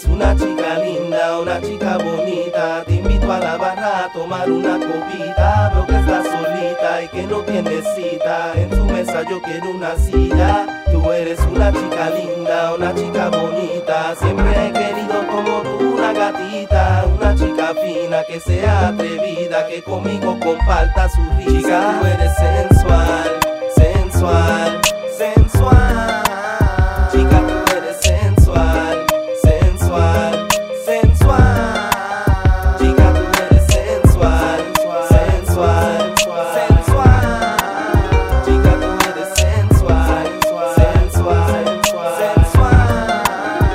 eres una chica linda, una chica bonita. Te invito a la barra a tomar una copita. Veo que estás solita y que no tienes cita. En tu mesa yo quiero una silla. Tú eres una chica linda, una chica bonita. Siempre he querido como tú una gatita. Una chica fina que sea atrevida, que conmigo comparta su risa. Chica, tú eres sensual, sensual, sensual. Chica, tú eres sensual, sensual, sensual. Chica, tú eres sensual, sensual, sensual. Chica, tú eres sensual, sensual, sensual.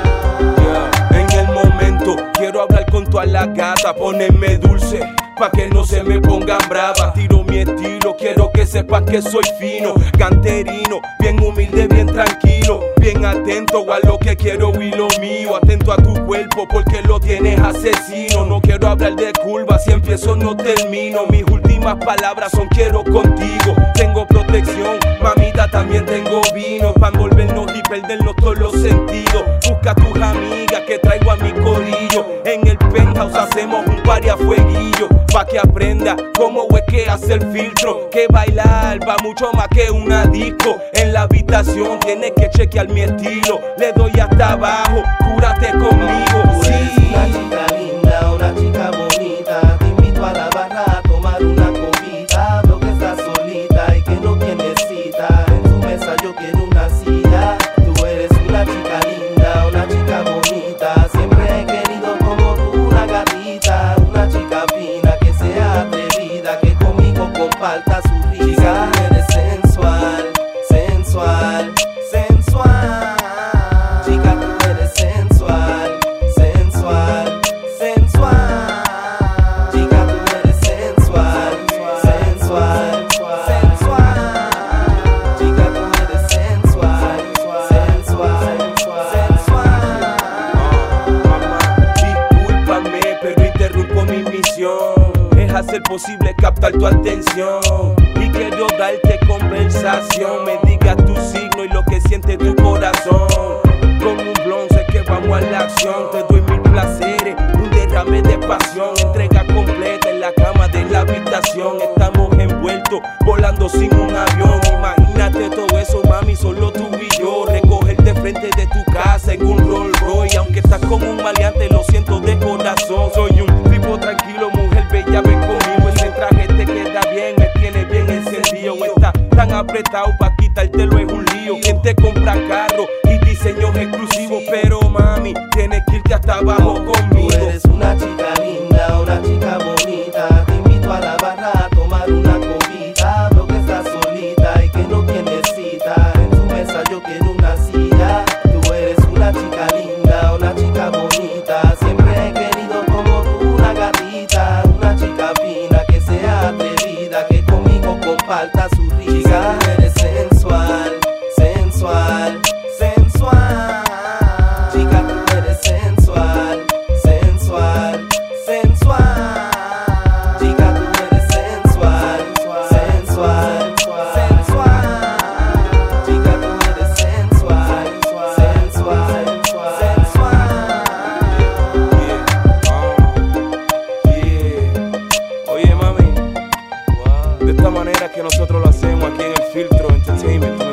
Yeah. En el momento quiero hablar con todas las gatas, ponerme dulce pa' que no se me pongan bravas. Tiro mi estilo, quiero que sepas que soy fino, canterino, bien humilde, bien tranquilo, bien atento a lo que quiero y lo mío. Atento a tu cuerpo porque lo tienes asesino. No quiero hablar de curvas, si empiezo no termino. Mis últimas palabras son quiero contigo. Tengo protección, mamita, también tengo vino pa' envolvernos y perdernos todos los sentidos. Busca a tus amigas que traigo a mi corillo. En el penthouse hacemos un party a fueguillo, pa' que aprenda cómo es que hace el filtro. Que bailar va mucho más que una disco. En la habitación tienes que chequear mi estilo. Le doy hasta abajo, cúrate conmigo. Tú eres una chica linda, una chica bonita. Te invito a la barra a tomar una copita. Veo que estás solita y que no tienes cita. En tu mesa yo quiero una silla. Tú eres una chica linda, una chica bonita. Siempre he querido como tú una gatita. Una chica fina que sea atrevida, que conmigo comparta su risa. Chica, tú eres sensual, sensual, sensual. Chica, tú eres sensual, sensual, sensual. Chica, tú eres sensual, sensual, sensual. Chica, tú eres sensual, sensual, sensual. Mamá, discúlpame, pero interrumpo mi misión. Es hacer posible captar tu atención y quiero darte conversación. Me digas tu signo y lo que siente tu corazón. Con un blon sé que vamos a la acción. Te doy mil placeres, un derrame de pasión. Entrega completa en la cama de la habitación. Estamos envueltos, volando sin un avión. Imagínate todo eso, mami, solo tú y yo. Recogerte frente de tu casa en un Rolls Royce. Aunque estás como un maleante, lo siento de corazón. Soy un tipo tranquilo, mujer bella, ven conmigo. Ese traje te queda bien, me tiene bien encendido. Está tan apretado, pa' quitártelo es un lío. Quien te compra carro y diseños exclusivos, pero mami, tienes que irte hasta abajo conmigo. Tú eres una chica linda, una chica bonita. Te invito a la barra a tomar una copita. Veo que estás solita y que no tienes cita. En tu mesa yo quiero una silla. Tú eres una chica linda, una chica bonita. Siempre he querido como tú una gatita. Una chica fina que sea atrevida, que conmigo comparta su risa. Chica, tú eres sensual, sensual, sensual. Chica, tú eres sensual, sensual, sensual. Chica, tú eres sensual, sensual, sensual. Chica, tú eres sensual, sensual, sensual. Oye, mami, de esta manera que nosotros lo hacemos aquí en el Filtro Entertainment.